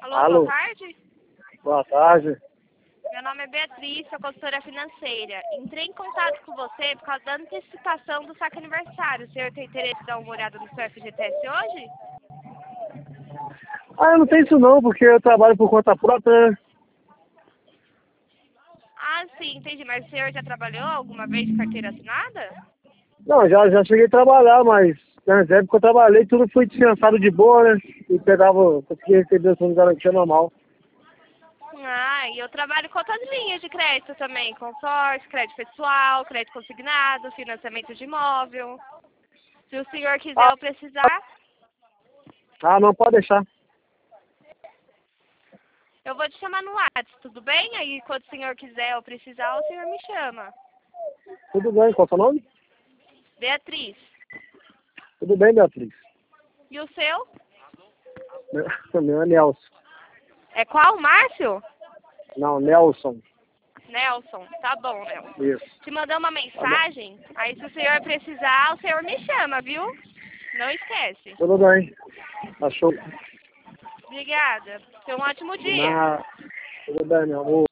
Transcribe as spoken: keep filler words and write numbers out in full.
Alô, Alô. boa tarde. Boa tarde. Meu nome é Beatriz, sou consultora financeira. Entrei em contato com você por causa da antecipação do saque aniversário. O senhor tem interesse em dar uma olhada no seu F G T S hoje? Ah, eu não tenho isso não, porque eu trabalho por conta própria, né? Ah, sim, entendi. Mas o senhor já trabalhou alguma vez de carteira assinada? Não, já, já cheguei a trabalhar, mas nas épocas que eu trabalhei, tudo foi descansado de boa, né? E pegava, conseguia receber o fundo de garantia normal. Ah, e eu trabalho com outras linhas de crédito também. Consórcio, crédito pessoal, crédito consignado, financiamento de imóvel. Se o senhor quiser Ah, ou precisar, ah, não, pode deixar. eu vou te chamar no WhatsApp, tudo bem? Aí quando o senhor quiser ou precisar, o senhor me chama. Tudo bem, qual é o seu nome? Beatriz. Tudo bem, Beatriz. E o seu? Meu, meu é Nelson. É qual, Márcio? Não, Nelson. Nelson. Tá bom, Nelson. Isso. Te mandar uma Tá bom. mensagem, aí se o senhor precisar, o senhor me chama, viu? Não esquece. Tudo bem. Achou? Obrigada. Tenha um ótimo dia. Na... Tudo bem, meu amor.